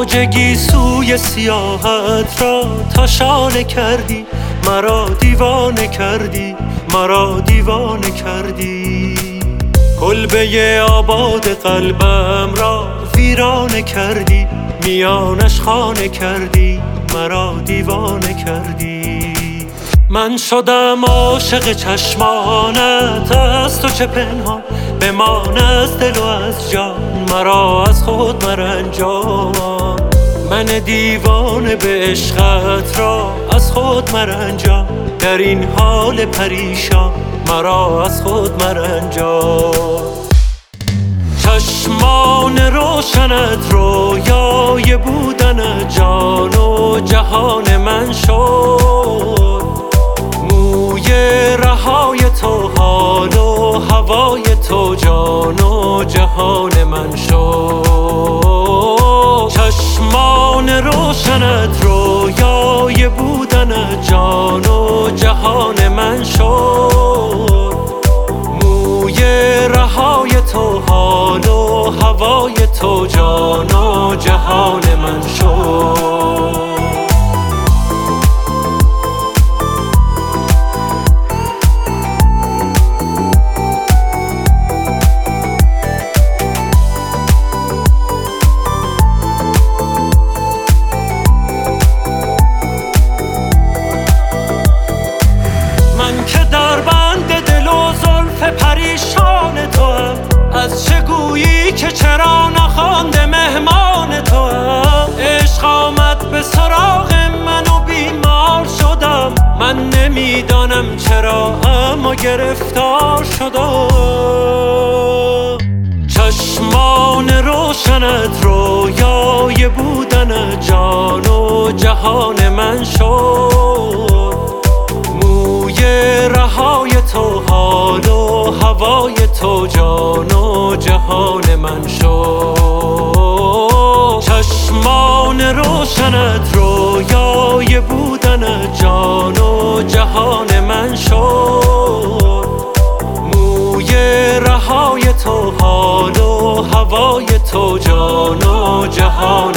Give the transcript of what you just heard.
موج گیسوی سیاحت را تا شانه کردی، مرا دیوانه کردی، مرا دیوانه کردی. کلبه آباد قلبم را ویرانه کردی، میانش خانه کردی، مرا دیوانه کردی. من شدم عاشق چشمانت، از تو چه پنهان بمان از دل و از جان، مرا از خود مرنجان. من دیوانه به عشقت را از خود مرنجان، در این حال پریشان مرا از خود مرنجان. چشمان روشنت رویای بودن جان و جهان من شد، موی رهای تو حال و هوای تو جان و جهان من شد. چشمان روشنت رویای بودن جان و جهان من شد، موی رهای تو حال و هوای تو جان و جهان من شد. پریشان تو هم از چه گویی که چرا نخوانده مهمان تو هم. عشق آمد به سراغ من و بیمار شدم، من نمیدانم چرا اما گرفتار شدم. چشمان روشنت رویای بودن جان و جهان من شد، موی رهای تو حال و هوای تو جان و جهان من شد. چشمان روشنت رویای بودن جان و جهان من شد، موی رهای تو حال و هوای تو جان و جهان